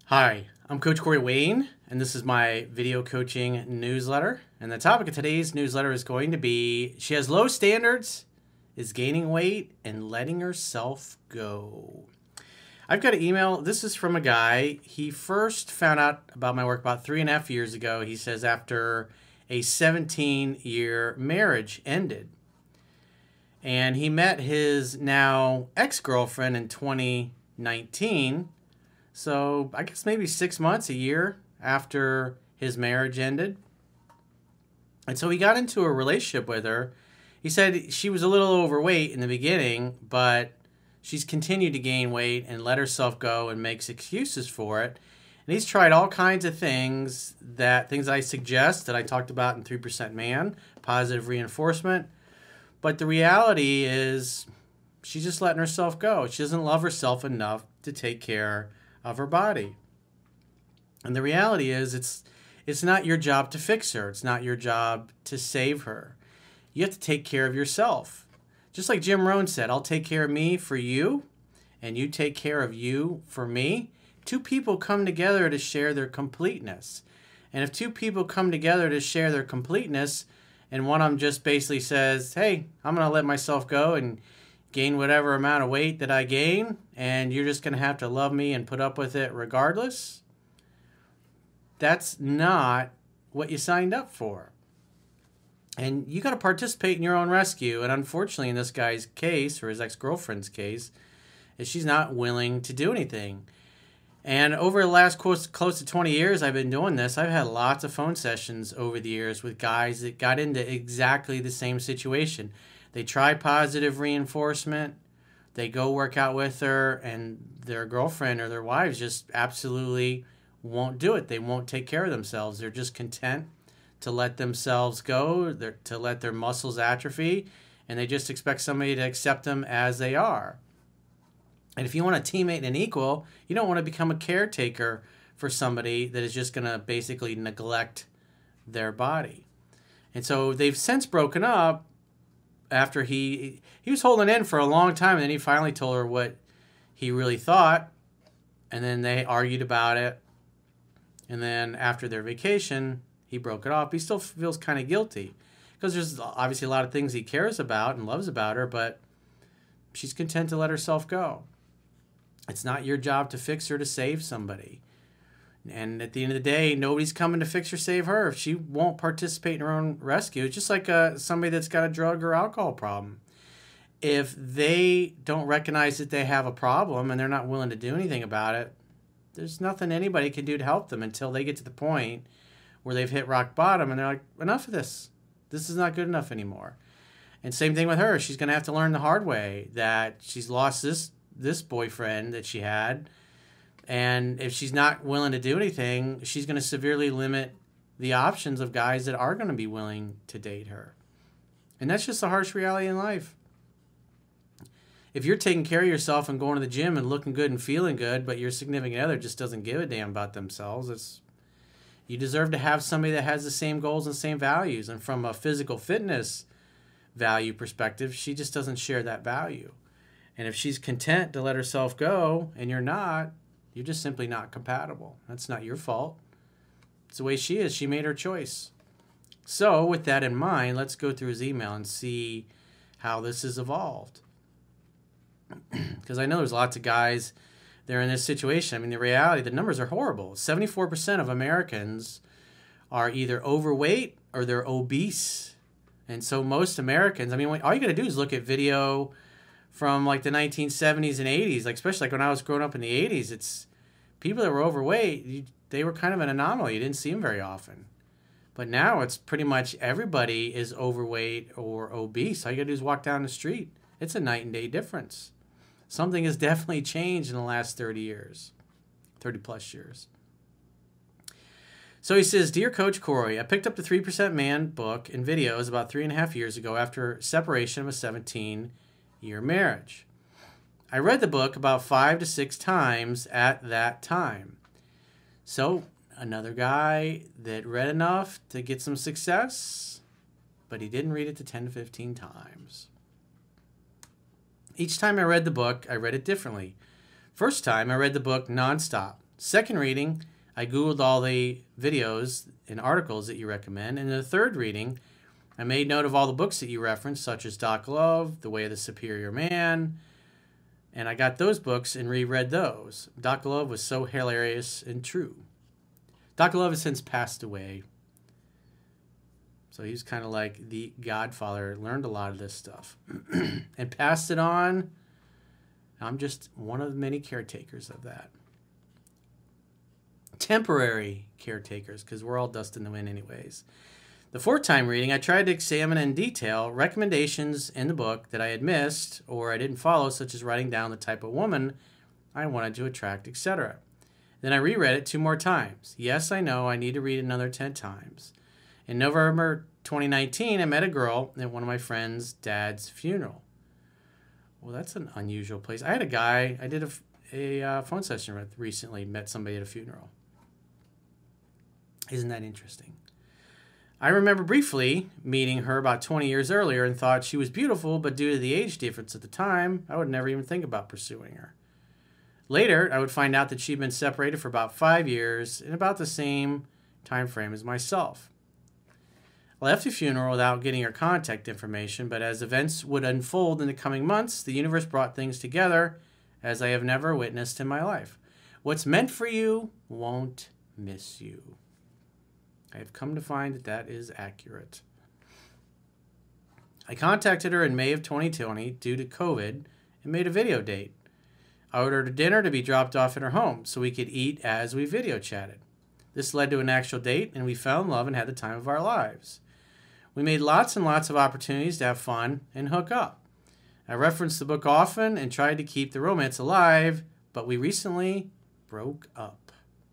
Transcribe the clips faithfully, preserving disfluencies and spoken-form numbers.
Hi, I'm Coach Corey Wayne, and this is my video coaching newsletter. And the topic of today's newsletter is going to be she has low standards, is gaining weight, and letting herself go. I've got an email. This is from a guy. He first found out about my work about three and a half years ago. He says after a seventeen year marriage ended. And he met his now ex-girlfriend in twenty nineteen. So I guess maybe six months, a year after his marriage ended. And so he got into a relationship with her. He said she was a little overweight in the beginning, but she's continued to gain weight and let herself go and makes excuses for it. And he's tried all kinds of things, that things I suggest that I talked about in three percent Man, positive reinforcement. But the reality is she's just letting herself go. She doesn't love herself enough to take care of her body. And the reality is it's it's not your job to fix her. It's not your job to save her. You have to take care of yourself. Just like Jim Rohn said, I'll take care of me for you, and you take care of you for me. Two people come together to share their completeness. And if two people come together to share their completeness, and one of them just basically says, hey, I'm going to let myself go and gain whatever amount of weight that I gain, and you're just going to have to love me and put up with it regardless, that's not what you signed up for. And you got to participate in your own rescue. And unfortunately, in this guy's case, or his ex-girlfriend's case, is she's not willing to do anything. And over the last close, close to twenty years I've been doing this, I've had lots of phone sessions over the years with guys that got into exactly the same situation. They try positive reinforcement, they go work out with her, and their girlfriend or their wives just absolutely won't do it. They won't take care of themselves. They're just content to let themselves go, to let their muscles atrophy, and they just expect somebody to accept them as they are. And if you want a teammate and an equal, you don't want to become a caretaker for somebody that is just going to basically neglect their body. And so they've since broken up after he he was holding in for a long time, and then he finally told her what he really thought, and then they argued about it. And then after their vacation, he broke it off. He still feels kind of guilty because there's obviously a lot of things he cares about and loves about her, but she's content to let herself go. It's not your job to fix her, to save somebody. And at the end of the day, nobody's coming to fix or save her if she won't participate in her own rescue. It's just like uh, somebody that's got a drug or alcohol problem. If they don't recognize that they have a problem and they're not willing to do anything about it, there's nothing anybody can do to help them until they get to the point where they've hit rock bottom and they're like, enough of this. This is not good enough anymore. And same thing with her. She's going to have to learn the hard way that she's lost this this boyfriend that she had, and if she's not willing to do anything, she's going to severely limit the options of guys that are going to be willing to date her. And that's just a harsh reality in life. If you're taking care of yourself and going to the gym and looking good and feeling good, but your significant other just doesn't give a damn about themselves, it's you deserve to have somebody that has the same goals and same values. And from a physical fitness value perspective, she just doesn't share that value. And if she's content to let herself go and you're not, you're just simply not compatible. That's not your fault. It's the way she is. She made her choice. So with that in mind, let's go through his email and see how this has evolved. Because I know there's lots of guys that are in this situation. I mean, the reality, the numbers are horrible. seventy-four percent of Americans are either overweight or they're obese. And so most Americans, I mean, all you got to do is look at video from like the nineteen seventies and eighties, like especially like when I was growing up in the eighties, it's people that were overweight, you, they were kind of an anomaly. You didn't see them very often. But now it's pretty much everybody is overweight or obese. All you got to do is walk down the street. It's a night and day difference. Something has definitely changed in the last thirty years, thirty plus years. So he says, Dear Coach Corey, I picked up the three percent Man book and videos about three and a half years ago after separation of a seventeen year marriage. I read the book about five to six times at that time. So another guy that read enough to get some success, but he didn't read it to ten to fifteen times. Each time I read the book, I read it differently. First time, I read the book nonstop. Second reading, I Googled all the videos and articles that you recommend. And in the third reading, I made note of all the books that you referenced, such as Doc Love, The Way of the Superior Man, and I got those books and reread those. Doc Love was so hilarious and true. Doc Love has since passed away. So he's kind of like the godfather, learned a lot of this stuff and passed it on. I'm just one of the many caretakers of that. Temporary caretakers, because we're all dust in the wind anyways. The fourth time reading, I tried to examine in detail recommendations in the book that I had missed or I didn't follow, such as writing down the type of woman I wanted to attract, et cetera. Then I reread it two more times. Yes, I know I need to read another ten times. In November twenty nineteen, I met a girl at one of my friend's dad's funeral. Well, that's an unusual place. I had a guy I did a, a uh, phone session with recently, met somebody at a funeral. Isn't that interesting? I remember briefly meeting her about twenty years earlier and thought she was beautiful, but due to the age difference at the time, I would never even think about pursuing her. Later, I would find out that she'd been separated for about five years in about the same time frame as myself. I left the funeral without getting her contact information, but as events would unfold in the coming months, the universe brought things together as I have never witnessed in my life. What's meant for you won't miss you. I have come to find that that is accurate. I contacted her in May of twenty twenty due to COVID and made a video date. I ordered a dinner to be dropped off at her home so we could eat as we video chatted. This led to an actual date, and we fell in love and had the time of our lives. We made lots and lots of opportunities to have fun and hook up. I referenced the book often and tried to keep the romance alive, but we recently broke up.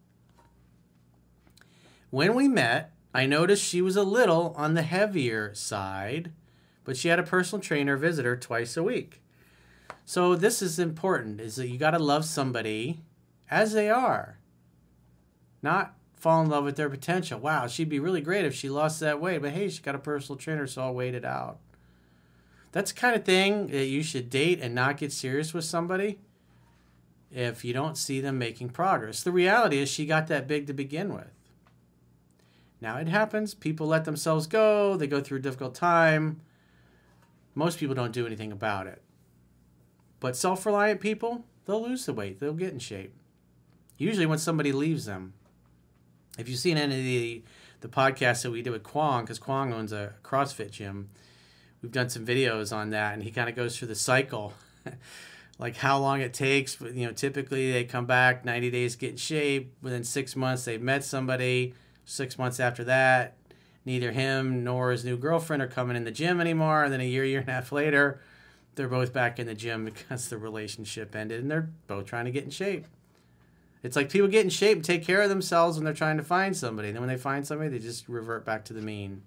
When we met, I noticed she was a little on the heavier side, but she had a personal trainer visit her twice a week. So this is important, is that you got to love somebody as they are, not fall in love with their potential. Wow, she'd be really great if she lost that weight, but hey, she got a personal trainer, so I'll wait it out. That's the kind of thing that you should date and not get serious with somebody if you don't see them making progress. The reality is she got that big to begin with. Now it happens. People let themselves go. They go through a difficult time. Most people don't do anything about it. But self-reliant people, they'll lose the weight. They'll get in shape. Usually when somebody leaves them. If you've seen any of the, the podcasts that we did with Kwong, because Kwong owns a CrossFit gym, we've done some videos on that, and he kind of goes through the cycle, like how long it takes. You know, typically they come back, ninety days, get in shape. Within six months, they've met somebody. Six months after that, neither him nor his new girlfriend are coming in the gym anymore. And then a year, year and a half later, they're both back in the gym because the relationship ended, and they're both trying to get in shape. It's like people get in shape and take care of themselves when they're trying to find somebody. And then when they find somebody, they just revert back to the mean.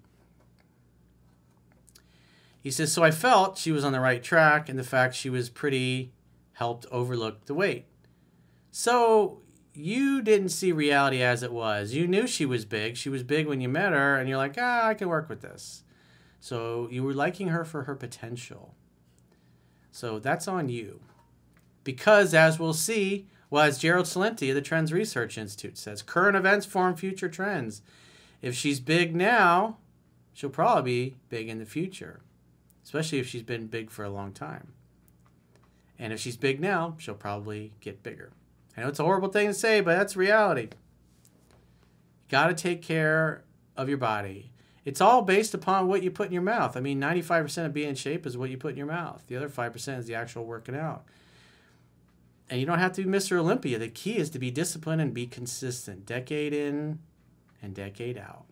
He says, so I felt she was on the right track, and the fact she was pretty helped overlook the weight. So you didn't see reality as it was. You knew she was big. She was big when you met her, and you're like, ah, I can work with this. So you were liking her for her potential. So that's on you. Because, as we'll see, well, as Gerald Celente of the Trends Research Institute says, current events form future trends. If she's big now, she'll probably be big in the future, especially if she's been big for a long time. And if she's big now, she'll probably get bigger. I know it's a horrible thing to say, but that's reality. You got to take care of your body. It's all based upon what you put in your mouth. I mean, ninety-five percent of being in shape is what you put in your mouth. The other five percent is the actual working out. And you don't have to be Mister Olympia. The key is to be disciplined and be consistent. Decade in and decade out.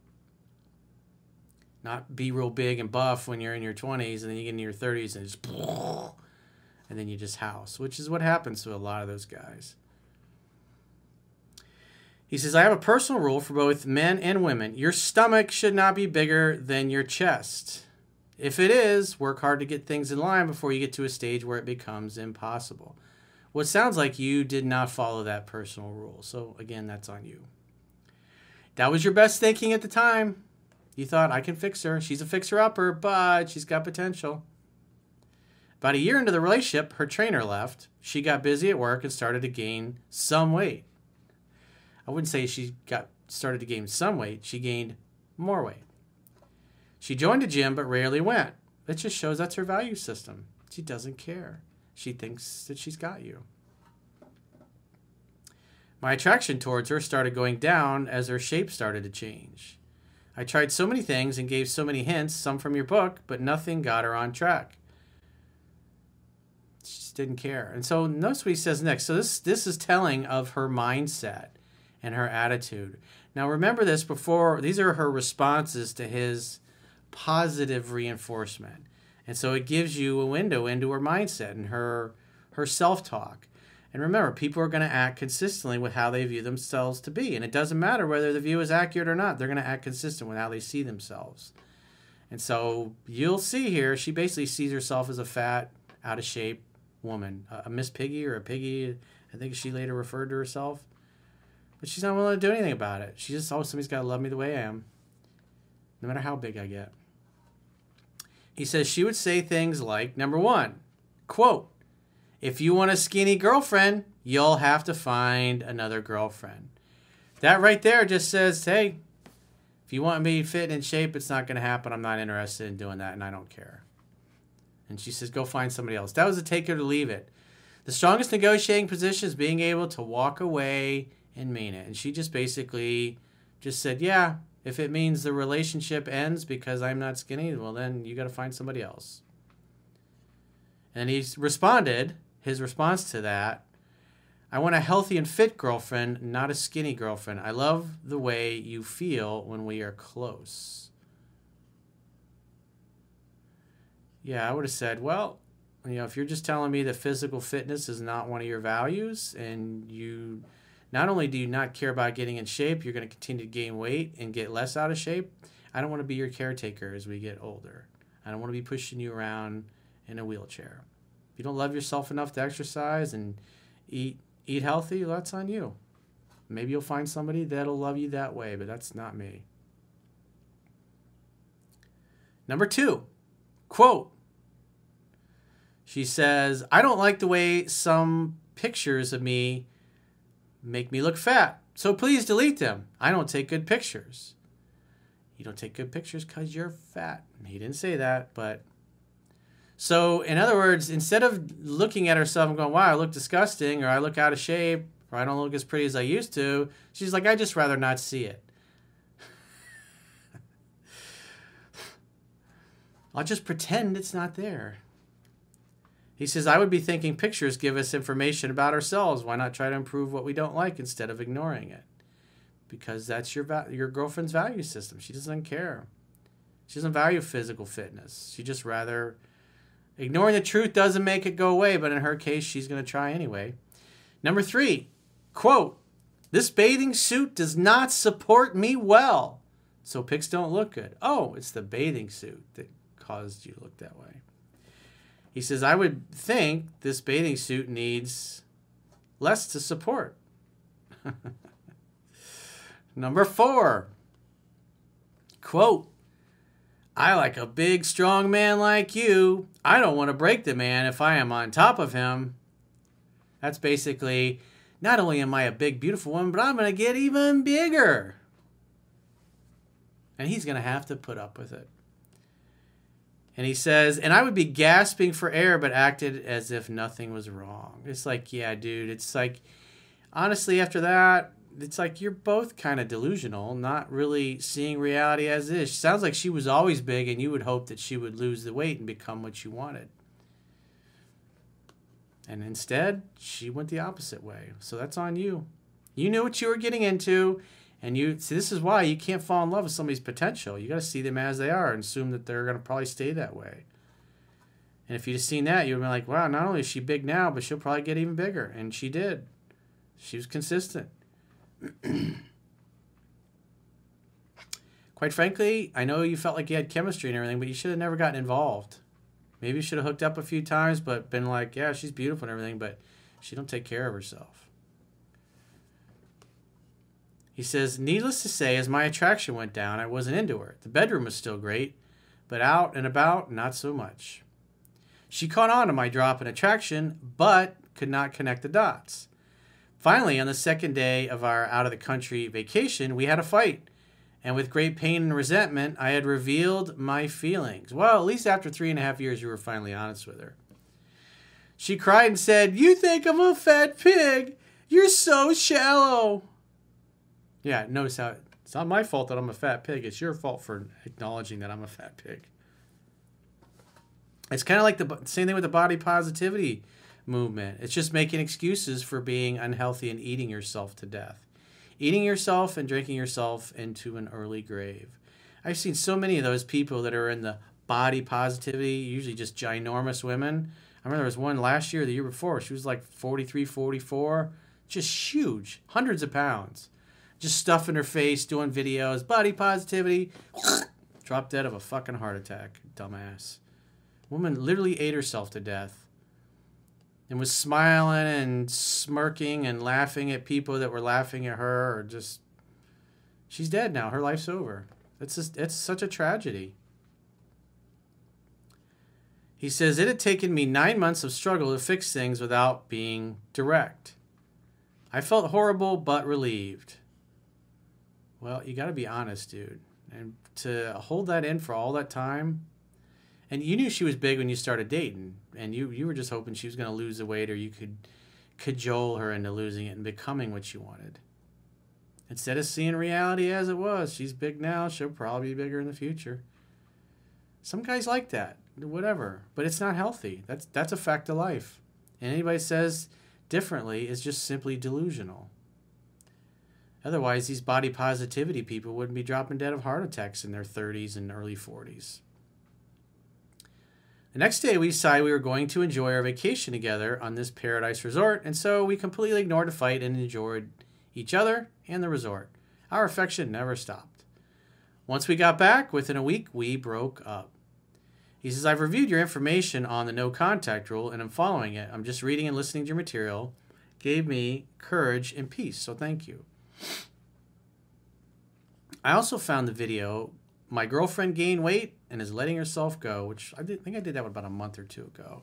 Not be real big and buff when you're in your twenties and then you get into your thirties and just... and then you just house, which is what happens to a lot of those guys. He says, I have a personal rule for both men and women. Your stomach should not be bigger than your chest. If it is, work hard to get things in line before you get to a stage where it becomes impossible. Well, it sounds like you did not follow that personal rule. So, again, that's on you. That was your best thinking at the time. You thought, I can fix her. She's a fixer-upper, but she's got potential. About a year into the relationship, her trainer left. She got busy at work and started to gain some weight. I wouldn't say she got started to gain some weight. She gained more weight. She joined a gym but rarely went. It just shows that's her value system. She doesn't care. She thinks that she's got you. My attraction towards her started going down as her shape started to change. I tried so many things and gave so many hints, some from your book, but nothing got her on track. She just didn't care. And so notice what he says next. So this, this is telling of her mindset and her attitude. Now remember this before, these are her responses to his positive reinforcement. And so it gives you a window into her mindset and her, her self-talk. And remember, people are going to act consistently with how they view themselves to be. And it doesn't matter whether the view is accurate or not. They're going to act consistent with how they see themselves. And so you'll see here, she basically sees herself as a fat, out of shape woman. A Miss Piggy or a Piggy, I think she later referred to herself. But she's not willing to do anything about it. She just, oh, somebody's got to love me the way I am, no matter how big I get. He says she would say things like, number one, quote, if you want a skinny girlfriend, you'll have to find another girlfriend. That right there just says, hey, if you want me fit and in shape, it's not going to happen. I'm not interested in doing that, and I don't care. And she says, go find somebody else. That was a take it or leave it. The strongest negotiating position is being able to walk away and mean it. And she just basically just said, yeah, if it means the relationship ends because I'm not skinny, well, then you got to find somebody else. And he responded, his response to that, I want a healthy and fit girlfriend, not a skinny girlfriend. I love the way you feel when we are close. Yeah, I would have said, well, you know, if you're just telling me that physical fitness is not one of your values, and you not only do you not care about getting in shape, you're going to continue to gain weight and get less out of shape, I don't want to be your caretaker as we get older. I don't want to be pushing you around in a wheelchair. If you don't love yourself enough to exercise and eat eat healthy, well, that's on you. Maybe you'll find somebody that'll love you that way, but that's not me. Number two, quote, she says, I don't like the way some pictures of me make me look fat, so please delete them. I don't take good pictures. You don't take good pictures because you're fat. He didn't say that, but... So, in other words, instead of looking at herself and going, wow, I look disgusting, or I look out of shape, or I don't look as pretty as I used to, she's like, I'd just rather not see it. I'll just pretend it's not there. He says, I would be thinking pictures give us information about ourselves. Why not try to improve what we don't like instead of ignoring it? Because that's your va- your girlfriend's value system. She doesn't care. She doesn't value physical fitness. She just rather... Ignoring the truth doesn't make it go away, but in her case, she's going to try anyway. Number three, quote, this bathing suit does not support me well, so pics don't look good. Oh, it's the bathing suit that caused you to look that way. He says, I would think this bathing suit needs less to support. Number four, quote, I like a big, strong man like you. I don't want to break the man if I am on top of him. That's basically, not only am I a big, beautiful woman, but I'm going to get even bigger. And he's going to have to put up with it. And he says, and I would be gasping for air, but acted as if nothing was wrong. It's like, yeah, dude. It's like, honestly, after that, it's like you're both kind of delusional, not really seeing reality as it is. It sounds like she was always big, and you would hope that she would lose the weight and become what you wanted. And instead, she went the opposite way. So that's on you. You knew what you were getting into, and you see, this is why you can't fall in love with somebody's potential. You got to see them as they are and assume that they're going to probably stay that way. And if you'd have seen that, you'd be like, wow, not only is she big now, but she'll probably get even bigger. And she did. She was consistent. Quite frankly, I know you felt like you had chemistry and everything, but you should have never gotten involved. Maybe you should have hooked up a few times, but been like, yeah, she's beautiful and everything, but she don't take care of herself. He says, needless to say, as my attraction went down, I wasn't into her. The bedroom was still great, but out and about, not so much. She caught on to my drop in attraction, but could not connect the dots. Finally, on the second day of our out-of-the-country vacation, we had a fight. And with great pain and resentment, I had revealed my feelings. Well, at least after three and a half years, you were finally honest with her. She cried and said, "You think I'm a fat pig? You're so shallow." Yeah, notice how it's not my fault that I'm a fat pig. It's your fault for acknowledging that I'm a fat pig. It's kind of like the same thing with the body positivity movement. It's just making excuses for being unhealthy and eating yourself to death. Eating yourself and drinking yourself into an early grave. I've seen so many of those people that are in the body positivity, usually just ginormous women. I remember there was one last year, the year before. She was like forty-three, forty-four. Just huge. Hundreds of pounds. Just stuffing her face, doing videos. Body positivity. Dropped dead of a fucking heart attack. Dumbass. Woman literally ate herself to death. And was smiling and smirking and laughing at people that were laughing at her, or just, she's dead now. Her life's over. It's just, it's such a tragedy. He says, it had taken me nine months of struggle to fix things without being direct. I felt horrible but relieved. Well, you got to be honest, dude. And to hold that in for all that time. And you knew she was big when you started dating, and you, you were just hoping she was going to lose the weight, or you could cajole her into losing it and becoming what you wanted. Instead of seeing reality as it was, she's big now, she'll probably be bigger in the future. Some guys like that, whatever, but it's not healthy. That's, that's a fact of life. And anybody says differently is just simply delusional. Otherwise, these body positivity people wouldn't be dropping dead of heart attacks in their thirties and early forties. The next day, we decided we were going to enjoy our vacation together on this paradise resort, and so we completely ignored the fight and enjoyed each other and the resort. Our affection never stopped. Once we got back, within a week, we broke up. He says, I've reviewed your information on the no contact rule, and I'm following it. I'm just reading and listening to your material. Gave me courage and peace, so thank you. I also found the video, My Girlfriend Gained Weight and Is Letting Herself Go, which I did, think I did that about a month or two ago.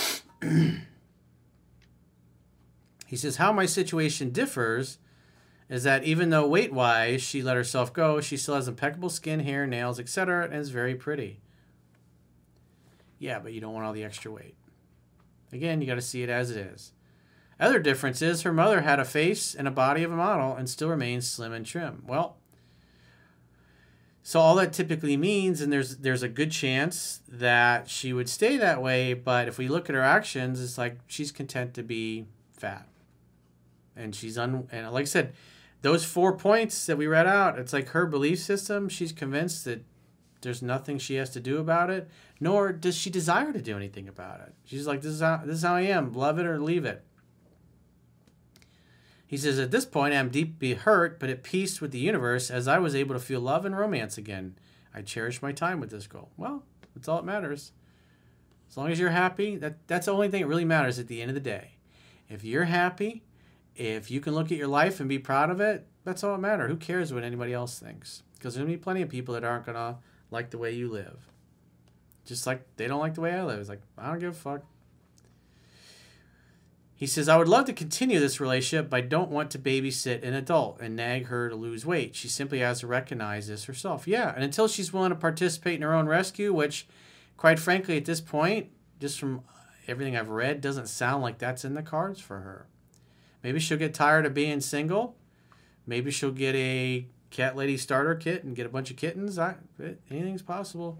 He says, how my situation differs is that even though weight-wise she let herself go, she still has impeccable skin, hair, nails, et cetera, and is very pretty. Yeah, but you don't want all the extra weight. Again, you got to see it as it is. Other difference is her mother had a face and a body of a model and still remains slim and trim. Well, so all that typically means, and there's there's a good chance that she would stay that way, but if we look at her actions, it's like she's content to be fat. And she's un and like I said, those four points that we read out, it's like her belief system, she's convinced that there's nothing she has to do about it, nor does she desire to do anything about it. She's like, this is how this is how I am, love it or leave it. He says, at this point, I'm deeply hurt, but at peace with the universe, as I was able to feel love and romance again. I cherish my time with this girl. Well, that's all that matters. As long as you're happy, that, that's the only thing that really matters at the end of the day. If you're happy, if you can look at your life and be proud of it, that's all that matters. Who cares what anybody else thinks? Because there's going to be plenty of people that aren't going to like the way you live. Just like they don't like the way I live. It's like, I don't give a fuck. He says, I would love to continue this relationship, but I don't want to babysit an adult and nag her to lose weight. She simply has to recognize this herself. Yeah, and until she's willing to participate in her own rescue, which, quite frankly, at this point, just from everything I've read, doesn't sound like that's in the cards for her. Maybe she'll get tired of being single. Maybe she'll get a cat lady starter kit and get a bunch of kittens. I, anything's possible.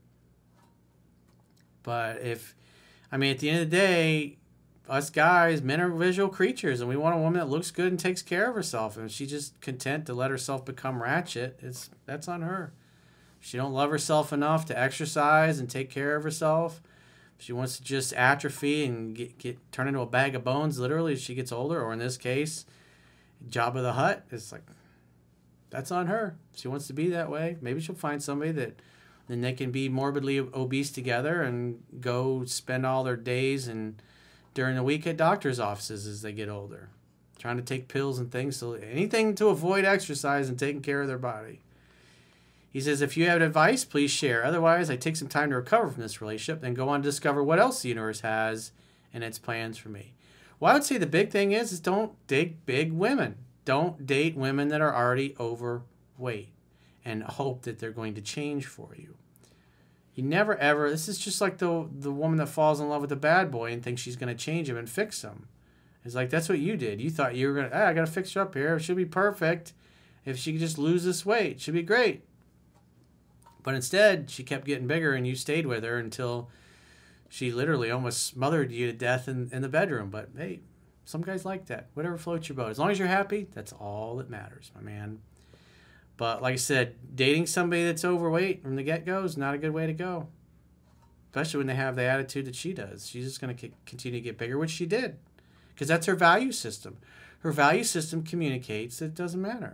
But if, I mean, at the end of the day, us guys, men are visual creatures, and we want a woman that looks good and takes care of herself. And if she's just content to let herself become ratchet, it's that's on her. If she don't love herself enough to exercise and take care of herself, if she wants to just atrophy and get, get turn into a bag of bones, literally, as she gets older, or in this case, Jabba the Hutt, it's like, that's on her. If she wants to be that way, maybe she'll find somebody that then they can be morbidly obese together and go spend all their days and during the week at doctor's offices as they get older, trying to take pills and things, so anything to avoid exercise and taking care of their body. He says, if you have advice, please share. Otherwise, I take some time to recover from this relationship and go on to discover what else the universe has and its plans for me. Well, I would say the big thing is, is don't date big women. Don't date women that are already overweight and hope that they're going to change for you. You never ever, this is just like the the woman that falls in love with a bad boy and thinks she's going to change him and fix him. It's like, that's what you did. You thought you were going to, ah, I got to fix her up here. She'll be perfect. If she could just lose this weight, she'll be great. But instead, she kept getting bigger and you stayed with her until she literally almost smothered you to death in, in the bedroom. But hey, some guys like that. Whatever floats your boat. As long as you're happy, that's all that matters, my man. But like I said, dating somebody that's overweight from the get-go is not a good way to go. Especially when they have the attitude that she does. She's just going to continue to get bigger, which she did. Because that's her value system. Her value system communicates that it doesn't matter.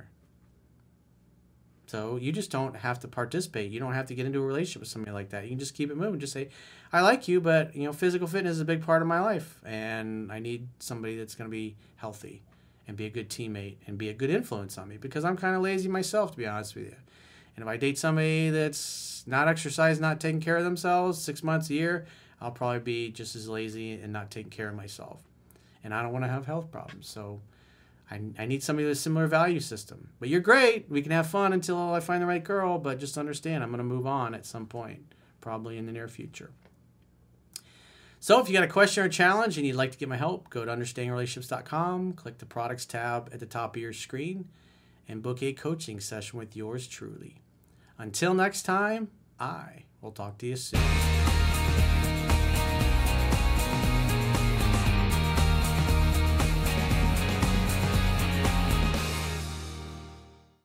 So you just don't have to participate. You don't have to get into a relationship with somebody like that. You can just keep it moving. Just say, I like you, but you know, physical fitness is a big part of my life. And I need somebody that's going to be healthy and be a good teammate and be a good influence on me. Because I'm kind of lazy myself, to be honest with you. And if I date somebody that's not exercising, not taking care of themselves six months a year, I'll probably be just as lazy and not taking care of myself. And I don't want to have health problems. So I, I need somebody with a similar value system. But you're great. We can have fun until I find the right girl. But just understand, I'm going to move on at some point, probably in the near future. So if you got a question or a challenge and you'd like to get my help, go to understanding relationships dot com, click the products tab at the top of your screen, and book a coaching session with yours truly. Until next time, I will talk to you soon.